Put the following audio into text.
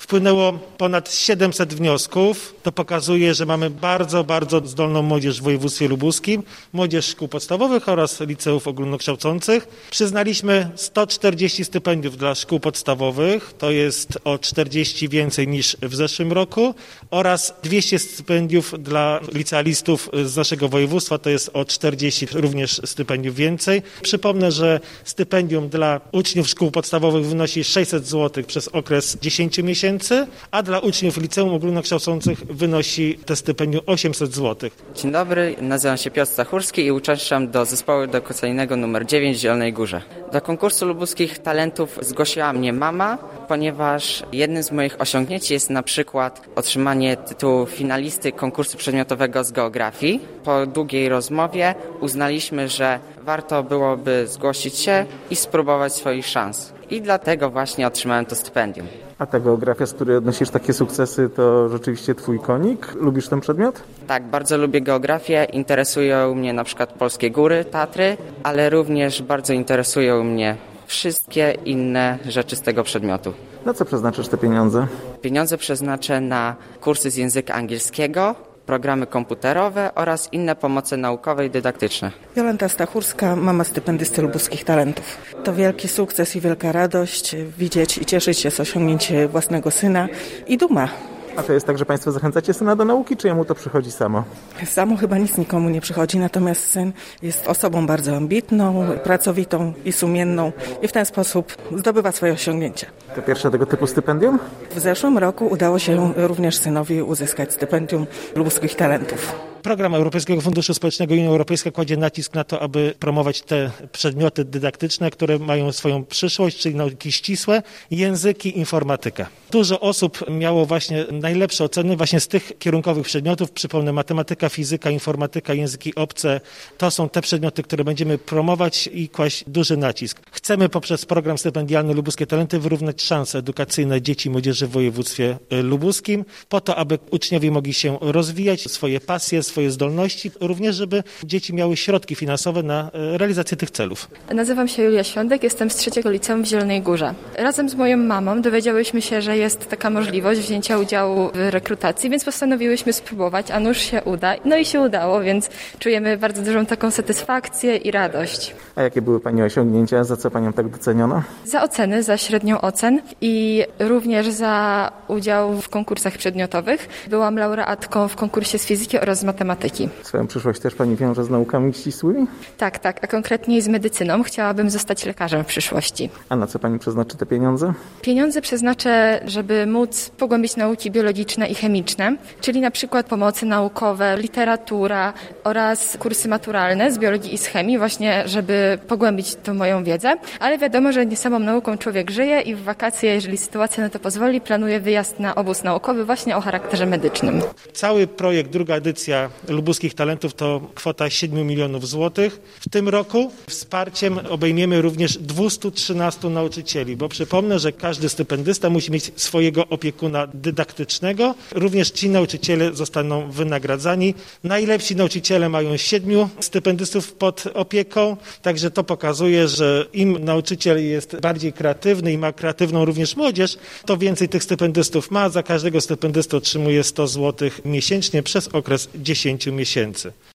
Wpłynęło ponad 700 wniosków. To pokazuje, że mamy bardzo, bardzo zdolną młodzież w województwie lubuskim, młodzież szkół podstawowych oraz liceów ogólnokształcących. Przyznaliśmy 140 stypendiów dla szkół podstawowych, to jest o 40 więcej niż w zeszłym roku, oraz 200 stypendiów dla licealistów z naszego województwa, to jest o 40 również stypendiów więcej. Przypomnę, że stypendium dla uczniów szkół podstawowych wynosi 600 zł przez okres 10 miesięcy, a dla uczniów liceum ogólnokształcących wynosi te stypendium 800 zł. Dzień dobry, nazywam się Piotr Stachurski i uczęszczam do zespołu edukacyjnego nr 9 w Zielonej Górze. Do konkursu lubuskich talentów zgłosiła mnie mama, ponieważ jednym z moich osiągnięć jest na przykład otrzymanie tytułu finalisty konkursu przedmiotowego z geografii. Po długiej rozmowie uznaliśmy, że warto byłoby zgłosić się i spróbować swoich szans. I dlatego właśnie otrzymałem to stypendium. A ta geografia, z której odnosisz takie sukcesy, to rzeczywiście twój konik? Lubisz ten przedmiot? Tak, bardzo lubię geografię. Interesują mnie na przykład polskie góry, Tatry, ale również bardzo interesują mnie wszystkie inne rzeczy z tego przedmiotu. Na co przeznaczysz te pieniądze? Pieniądze przeznaczę na kursy z języka angielskiego, programy komputerowe oraz inne pomoce naukowe i dydaktyczne. Jolanta Stachurska, mama stypendysty lubuskich talentów. To wielki sukces i wielka radość widzieć i cieszyć się z osiągnięcia własnego syna i duma. A to jest tak, że Państwo zachęcacie syna do nauki, czy jemu to przychodzi samo? Samo chyba nic nikomu nie przychodzi, natomiast syn jest osobą bardzo ambitną, pracowitą i sumienną i w ten sposób zdobywa swoje osiągnięcia. To pierwsze tego typu stypendium? W zeszłym roku udało się również synowi uzyskać stypendium lubuskich talentów. Program Europejskiego Funduszu Społecznego Unia Europejska kładzie nacisk na to, aby promować te przedmioty dydaktyczne, które mają swoją przyszłość, czyli nauki ścisłe, języki, informatykę. Dużo osób miało właśnie najlepsze oceny właśnie z tych kierunkowych przedmiotów. Przypomnę, matematyka, fizyka, informatyka, języki obce. To są te przedmioty, które będziemy promować i kłaść duży nacisk. Chcemy poprzez program stypendialny Lubuskie Talenty wyrównać szanse edukacyjne dzieci i młodzieży w województwie lubuskim, po to, aby uczniowie mogli się rozwijać, swoje pasje, swoje zdolności, również żeby dzieci miały środki finansowe na realizację tych celów. Nazywam się Julia Świątek, jestem z 3. liceum w Zielonej Górze. Razem z moją mamą dowiedziałyśmy się, że jest taka możliwość wzięcia udziału w rekrutacji, więc postanowiłyśmy spróbować, a nuż się uda. No i się udało, więc czujemy bardzo dużą taką satysfakcję i radość. A jakie były Pani osiągnięcia? Za co Panią tak doceniono? Za oceny, za średnią ocen i również za udział w konkursach przedmiotowych. Byłam laureatką w konkursie z fizyki oraz z matematyki. Swoją przyszłość też Pani wiąże z naukami ścisłymi? Tak, a konkretniej z medycyną. Chciałabym zostać lekarzem w przyszłości. A na co Pani przeznaczy te pieniądze? Pieniądze przeznaczę, żeby móc pogłębić nauki biologiczne i chemiczne, czyli na przykład pomocy naukowe, literatura oraz kursy maturalne z biologii i z chemii, właśnie żeby pogłębić tą moją wiedzę. Ale wiadomo, że nie samą nauką człowiek żyje i w wakacje, jeżeli sytuacja na to pozwoli, planuję wyjazd na obóz naukowy właśnie o charakterze medycznym. Cały projekt, druga edycja Lubuskich Talentów to kwota 7 milionów złotych. W tym roku wsparciem obejmiemy również 213 nauczycieli, bo przypomnę, że każdy stypendysta musi mieć swojego opiekuna dydaktycznego. Również ci nauczyciele zostaną wynagradzani. Najlepsi nauczyciele mają 7 stypendystów pod opieką, także to pokazuje, że im nauczyciel jest bardziej kreatywny i ma kreatywną również młodzież, to więcej tych stypendystów ma. Za każdego stypendystę otrzymuje 100 zł miesięcznie przez okres 10 miesięcy.